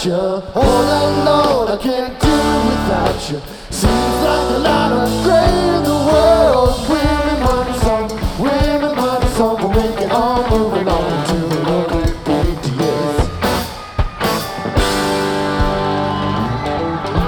without you. Oh, Lord, I can't do without you. Seems like a lot of grace.